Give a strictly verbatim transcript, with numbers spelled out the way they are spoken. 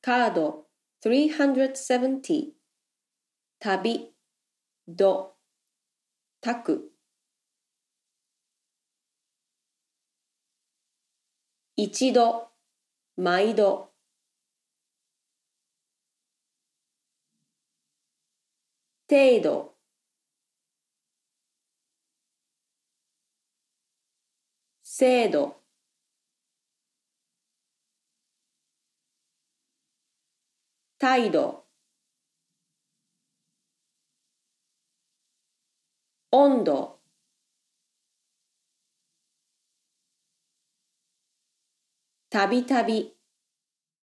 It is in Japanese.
カードさんびゃくななじゅう旅、ど、たく一度、毎度程度制度態度温度たびたび